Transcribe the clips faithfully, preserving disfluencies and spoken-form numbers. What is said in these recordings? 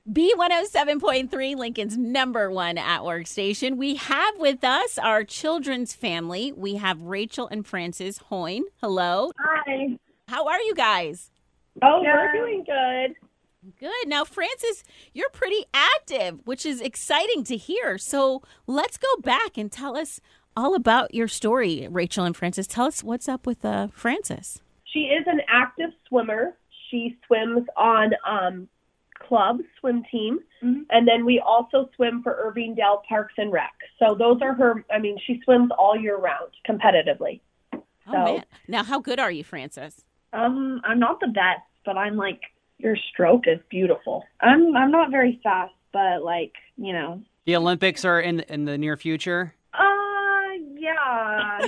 B one oh seven point three, Lincoln's number one at work station. We have with us our children's family. We have Rachel and Frances Hoyne. Hello. Hi. How are you guys? Oh, yeah. We're doing good. Good. Now, Frances, you're pretty active, which is exciting to hear. So let's go back and tell us all about your story, Rachel and Frances. Tell us what's up with uh, Frances. She is an active swimmer. She swims on um, club swim team. Mm-hmm. And then we also swim for Irvingdale Parks and Rec. So those are her, I mean, she swims all year round competitively. Oh, so, man. Now, how good are you, Frances? Um, I'm not the best, but I'm like, your stroke is beautiful. I'm I'm not very fast, but like, you know. The Olympics are in in the near future? Uh, yeah. I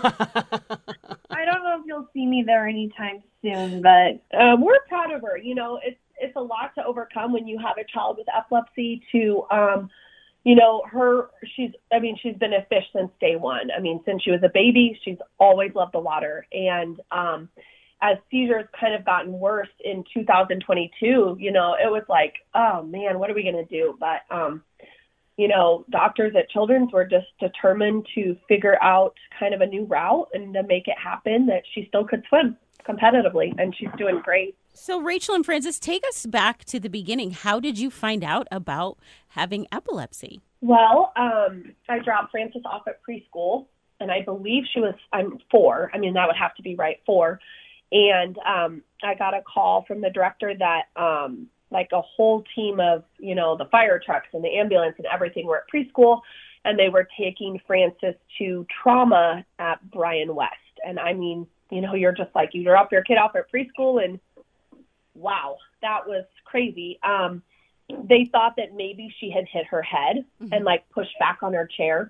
don't know if you'll see me there anytime soon, but um, we're proud of her. You know, it's it's a lot to overcome when you have a child with epilepsy to, um, you know, her, she's, I mean, she's been a fish since day one. I mean, since she was a baby, she's always loved the water. And, um, as seizures kind of gotten worse in two thousand twenty-two, you know, it was like, oh man, what are we going to do? But, um, you know, doctors at Children's were just determined to figure out kind of a new route and to make it happen that she still could swim competitively, and she's doing great. So Rachel and Frances, take us back to the beginning. How did you find out about having epilepsy? Well, um, I dropped Frances off at preschool, and I believe she was, I'm four. I mean, that would have to be right, four. And um, I got a call from the director that um, like a whole team of, you know, the fire trucks and the ambulance and everything were at preschool, and they were taking Frances to trauma at Bryan West. And I mean, you know, you're just like, you drop your kid off at preschool, and wow, that was crazy. Um, they thought that maybe she had hit her head mm-hmm. and like pushed back on her chair,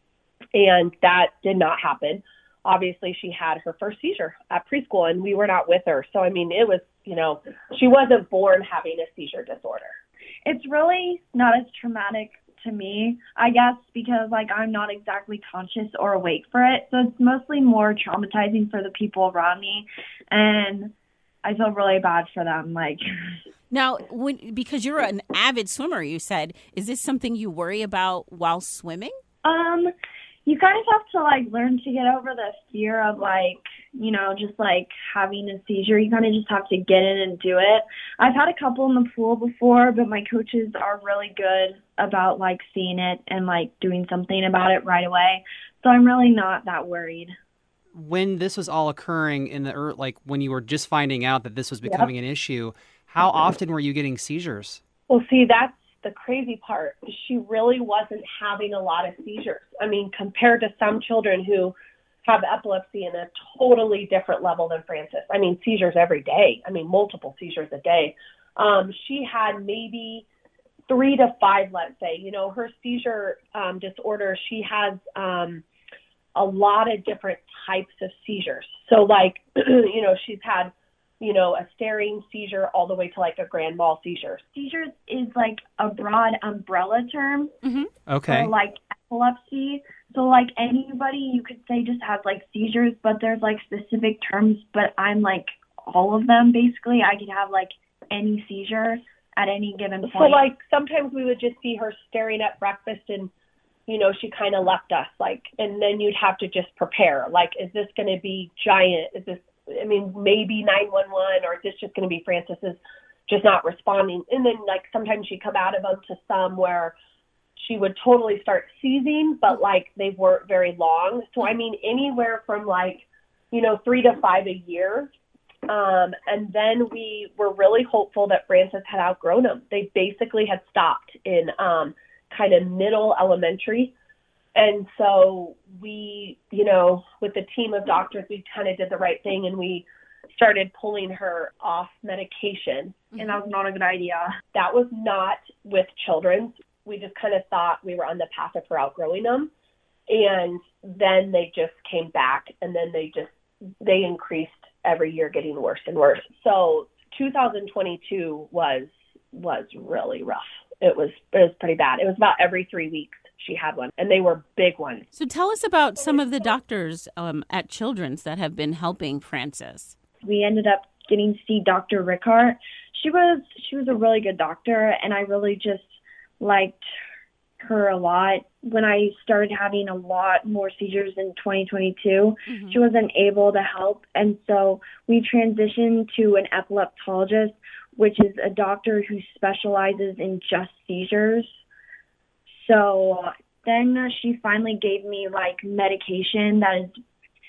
and that did not happen. Obviously, she had her first seizure at preschool, and we were not with her. So, I mean, it was, you know, she wasn't born having a seizure disorder. It's really not as traumatic to me, I guess, because, like, I'm not exactly conscious or awake for it. So it's mostly more traumatizing for the people around me, and I feel really bad for them. Like, now, when because you're an avid swimmer, you said, is this something you worry about while swimming? Um... You kind of have to, like, learn to get over the fear of, like, you know, just, like, having a seizure. You kind of just have to get in and do it. I've had a couple in the pool before, but my coaches are really good about, like, seeing it and, like, doing something about it right away. So I'm really not that worried. When this was all occurring in the, like, when you were just finding out that this was becoming yep. an issue, how often were you getting seizures? Well, see, that's the crazy part. She really wasn't having a lot of seizures. I mean, compared to some children who have epilepsy in a totally different level than Frances. I mean, seizures every day. I mean, multiple seizures a day. Um, she had maybe three to five, let's say. You know, her seizure um, disorder, she has um, a lot of different types of seizures. So, like, you know, she's had you know, a staring seizure all the way to like a grand mal seizure. Seizures is like a broad umbrella term. Mm-hmm. Okay. For like epilepsy. So like anybody you could say just has like seizures, but there's like specific terms, but I'm like all of them basically. I could have like any seizure at any given point. So like sometimes we would just see her staring at breakfast and, you know, she kind of left us like, and then you'd have to just prepare. Like, is this going to be giant? Is this, I mean, maybe nine one one, or is this just going to be Frances is just not responding? And then, like, sometimes she'd come out of them to some where she would totally start seizing, but, like, they weren't very long. So, I mean, anywhere from, like, you know, three to five a year. Um, and then we were really hopeful that Frances had outgrown them. They basically had stopped in um, kind of middle elementary. And so we, you know, with the team of doctors, we kind of did the right thing, and we started pulling her off medication. And that was not a good idea. That was not with Children's. We just kind of thought we were on the path of her outgrowing them. And then they just came back, and then they just, they increased every year, getting worse and worse. So two thousand twenty-two was, was really rough. It was, it was pretty bad. It was about every three weeks. She had one, and they were big ones. So tell us about some of the doctors um, at Children's that have been helping Frances. We ended up getting to see Doctor Rickhart. she was she was a really good doctor, and I really just liked her a lot. When I started having a lot more seizures in twenty twenty-two, mm-hmm. she wasn't able to help, and so we transitioned to an epileptologist, which is a doctor who specializes in just seizures. So then she finally gave me like medication that is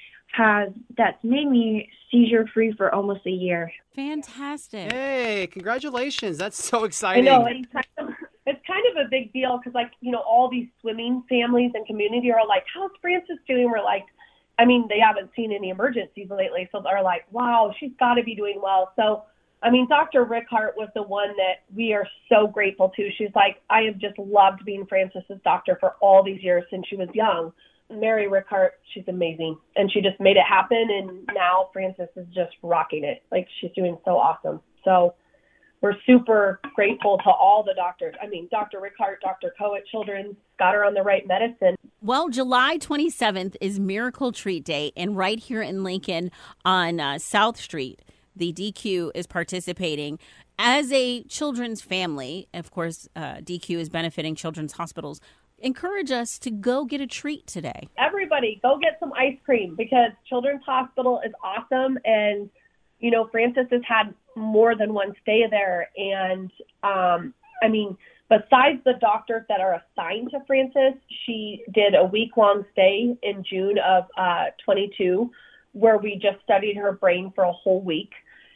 has that's made me seizure free for almost a year. Fantastic! Hey, congratulations! That's so exciting. I know it's kind of, it's kind of a big deal because, like, you know, all these swimming families and community are like, "How's Frances doing?" We're like, I mean, they haven't seen any emergencies lately, so they're like, "Wow, she's got to be doing well." So, I mean, Doctor Rickhart was the one that we are so grateful to. She's like, I have just loved being Frances's doctor for all these years since she was young. Mary Rickhart, she's amazing. And she just made it happen. And now Frances is just rocking it. Like, she's doing so awesome. So we're super grateful to all the doctors. I mean, Doctor Rickhart, Doctor Coe at Children's got her on the right medicine. Well, July twenty-seventh is Miracle Treat Day. And right here in Lincoln on uh, South Street, the D Q is participating. As a children's family, of course, uh, D Q is benefiting children's hospitals. Encourage us to go get a treat today. Everybody, go get some ice cream because Children's Hospital is awesome. And, you know, Frances has had more than one stay there. And, um, I mean, besides the doctors that are assigned to Frances, she did a week-long stay in June of uh, twenty-two where we just studied her brain for a whole week.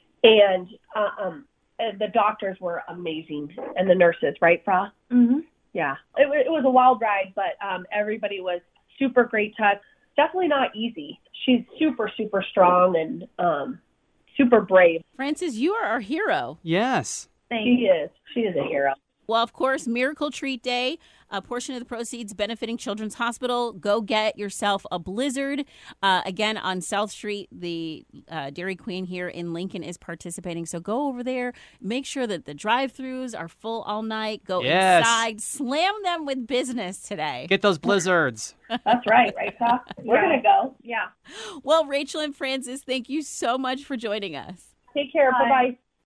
And uh, um, the doctors were amazing. And the nurses, right, Fra? Mm-hmm. Yeah, it, it was a wild ride, but um, everybody was super great to us. Definitely not easy. She's super, super strong and um, super brave. Frances, you are our hero. Yes. Thank she you. is. She is a hero. Well, of course, Miracle Treat Day, a portion of the proceeds benefiting Children's Hospital. Go get yourself a Blizzard. Uh, again, on South Street, the uh, Dairy Queen here in Lincoln is participating. So go over there. Make sure that the drive-thrus are full all night. Go yes. inside. Slam them with business today. Get those Blizzards. That's right, right, Tom? We're yeah. going to go. Yeah. Well, Rachel and Frances, thank you so much for joining us. Take care. Bye. Bye-bye.